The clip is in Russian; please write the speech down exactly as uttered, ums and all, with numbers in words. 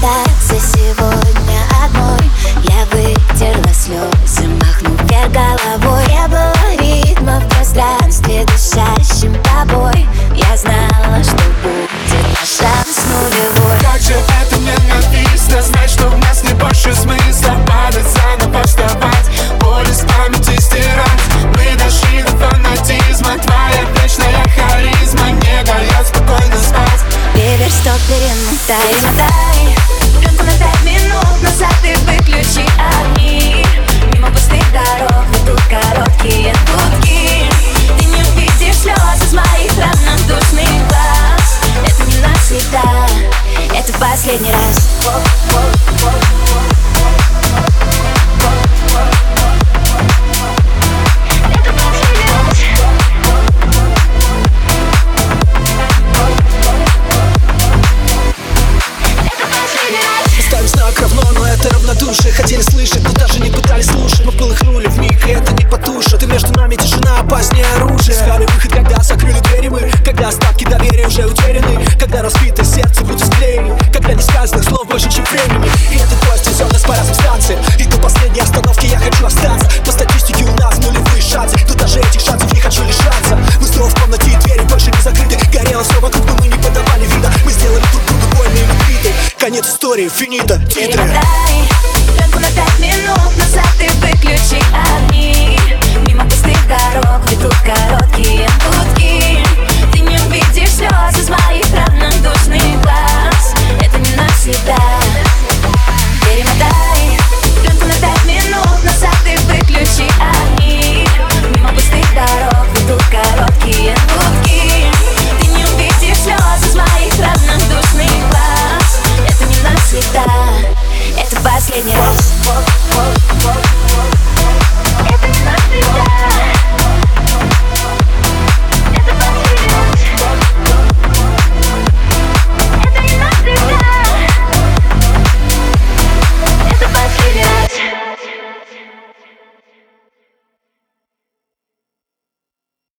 остаться сегодня одной. Я вытерла слезы, махнув вверх головой. Не было ритма в пространстве, дышащим тобой. Я знала, что будет наш шанс нулевой. Как же это ненавистно, знать, что у нас не больше смысла. Падать заново, вставать, боль из памяти стирать. Мы дошли до фанатизма, твоя вечная харизма не дает спокойно спать. Переверсток перемотай, перемотай пленку на пять минут назад и выключи огни. Мимо пустых дорог ведут короткие гудки. Ты не увидишь слез из моих равнодушных глаз. Это не навсегда, это последний раз. Равнодушие хотели слышать, но даже не пытались слушать. Мы полыхнули вмиг, и это не потушит. И между нами тишина опаснее оружия. Искали выход, когда закрыли двери мы. Когда остатки доверия уже утеряны. Когда разбитое сердце будто склеены. Когда несказанных слов больше, чем времени. И этот поезд везет нас по разным станциям. И до последней остановки я хочу остаться. По статистике у нас нулевые шансы. Но даже этих шансов не хочу лишаться. Мы снова в комнате, и двери больше не закрыты. Горело все вокруг, но мы не подавали вида. Мы сделали друг другу больно и любиты. Конец истории, финита, титры.